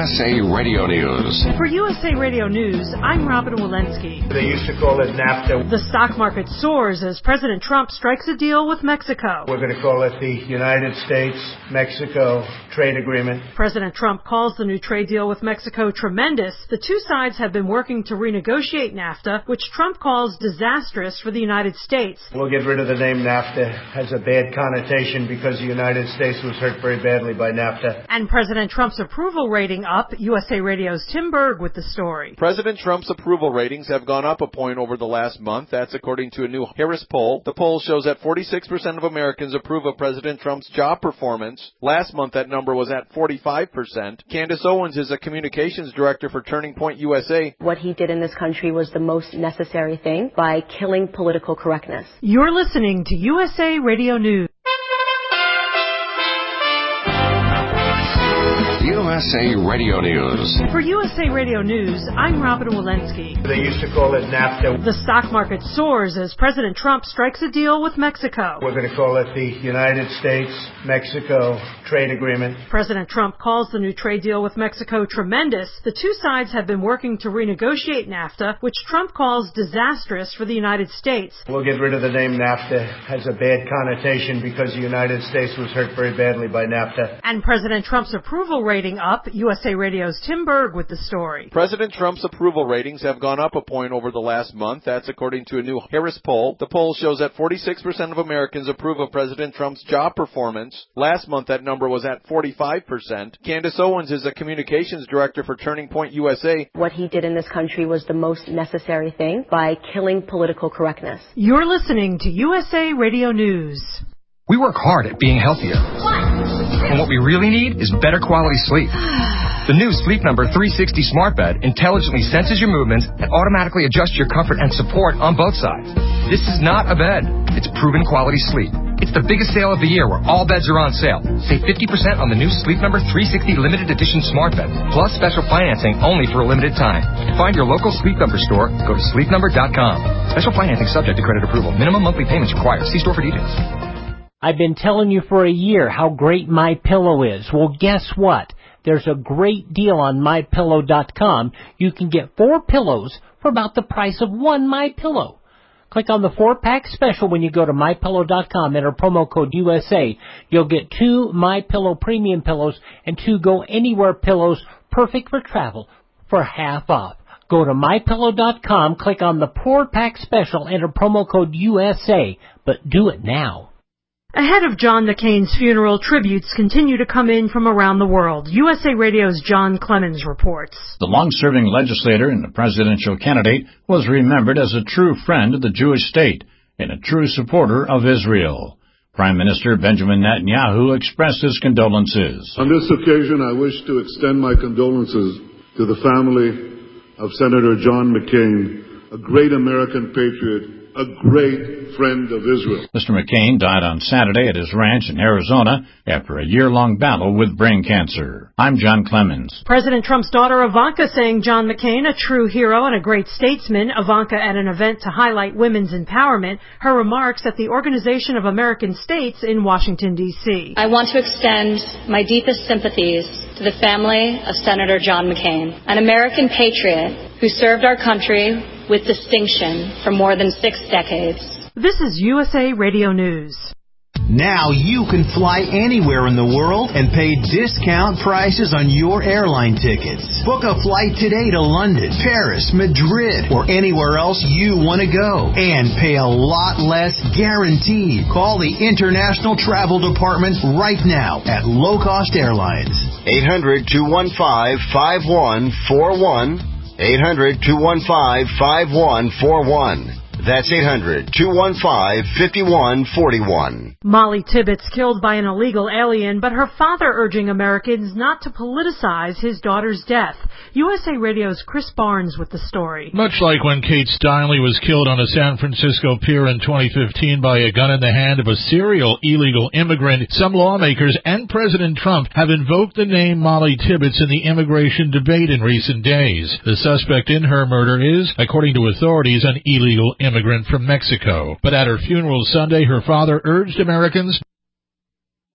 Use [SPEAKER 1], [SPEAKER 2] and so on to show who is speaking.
[SPEAKER 1] USA Radio News.
[SPEAKER 2] For USA Radio News, I'm Robin Walensky.
[SPEAKER 3] They used to call it NAFTA.
[SPEAKER 2] The stock market soars as President Trump strikes a deal with Mexico.
[SPEAKER 3] We're going to call it the United States-Mexico Trade Agreement.
[SPEAKER 2] President Trump calls the new trade deal with Mexico tremendous. The two sides have been working to renegotiate NAFTA, which Trump calls disastrous for the United States.
[SPEAKER 3] We'll get rid of the name NAFTA. It has a bad connotation because the United States was hurt very badly by NAFTA.
[SPEAKER 2] And President Trump's approval rating up. USA Radio's Tim Berg with the story.
[SPEAKER 4] President Trump's approval ratings have gone up a point over the last month. That's according to a new Harris poll. The poll shows that 46% of Americans approve of President Trump's job performance. Last month, that number was at 45%. Candace Owens is a communications director for Turning Point USA.
[SPEAKER 5] What he did in this country was the most necessary thing by killing political correctness.
[SPEAKER 2] You're listening to USA Radio News.
[SPEAKER 1] USA Radio News.
[SPEAKER 2] For USA Radio News, I'm Robin Walensky.
[SPEAKER 3] They used to call it NAFTA.
[SPEAKER 2] The stock market soars as President Trump strikes a deal with Mexico.
[SPEAKER 3] We're going to call it the United States-Mexico Trade Agreement.
[SPEAKER 2] President Trump calls the new trade deal with Mexico tremendous. The two sides have been working to renegotiate NAFTA, which Trump calls disastrous for the United States.
[SPEAKER 3] We'll get rid of the name NAFTA. It has a bad connotation because the United States was hurt very badly by NAFTA.
[SPEAKER 2] And President Trump's approval rating up. USA Radio's Tim Berg with the story.
[SPEAKER 4] President Trump's approval ratings have gone up a point over the last month. That's according to a new Harris poll. The poll shows that 46% of Americans approve of President Trump's job performance. Last month, that number was at 45%. Candace Owens is a communications director for Turning Point USA.
[SPEAKER 5] What he did in this country was the most necessary thing by killing political correctness.
[SPEAKER 2] You're listening to USA Radio News.
[SPEAKER 6] We work hard at being healthier. And what we really need is better quality sleep. The new Sleep Number 360 Smart Bed intelligently senses your movements and automatically adjusts your comfort and support on both sides. This is not a bed. It's proven quality sleep. It's the biggest sale of the year where all beds are on sale. Save 50% on the new Sleep Number 360 Limited Edition Smart Bed, plus special financing only for a limited time. To find your local Sleep Number store, go to sleepnumber.com. Special financing subject to credit approval. Minimum monthly payments required. See store for details.
[SPEAKER 7] I've been telling you for a year how great MyPillow is. Well, guess what? There's a great deal on MyPillow.com. You can get 4 pillows for about the price of 1 MyPillow. Click on the 4-pack special when you go to MyPillow.com. Enter promo code USA. You'll get 2 MyPillow premium pillows and 2 Go Anywhere pillows, perfect for travel, for half off. Go to MyPillow.com, click on the 4-pack special, enter promo code USA, but do it now.
[SPEAKER 2] Ahead of John McCain's funeral, tributes continue to come in from around the world. USA Radio's John Clemens reports.
[SPEAKER 8] The long-serving legislator and the presidential candidate was remembered as a true friend of the Jewish state and a true supporter of Israel. Prime Minister Benjamin Netanyahu expressed his condolences.
[SPEAKER 9] On this occasion, I wish to extend my condolences to the family of Senator John McCain, a great American patriot, a great friend of Israel.
[SPEAKER 8] Mr. McCain died on Saturday at his ranch in Arizona after a year-long battle with brain cancer. I'm John Clemens.
[SPEAKER 2] President Trump's daughter Ivanka saying John McCain, a true hero and a great statesman. Ivanka at an event to highlight women's empowerment. Her remarks at the Organization of American States in Washington, D.C.
[SPEAKER 10] I want to extend my deepest sympathies to the family of Senator John McCain, an American patriot who served our country with distinction for more than 6 decades.
[SPEAKER 2] This is USA Radio News.
[SPEAKER 11] Now you can fly anywhere in the world and pay discount prices on your airline tickets. Book a flight today to London, Paris, Madrid, or anywhere else you want to go. And pay a lot less guaranteed. Call the International Travel Department right now at Low Cost Airlines.
[SPEAKER 12] 800-215-5141. 800-215-5141. That's 800-215-5141.
[SPEAKER 2] Molly Tibbetts killed by an illegal alien, but her father urging Americans not to politicize his daughter's death. USA Radio's Chris Barnes with the story.
[SPEAKER 13] Much like when Kate Steinle was killed on a San Francisco pier in 2015 by a gun in the hand of a serial illegal immigrant, some lawmakers and President Trump have invoked the name Molly Tibbetts in the immigration debate in recent days. The suspect in her murder is, according to authorities, an illegal immigrant from Mexico. But at her funeral Sunday, her father urged Americans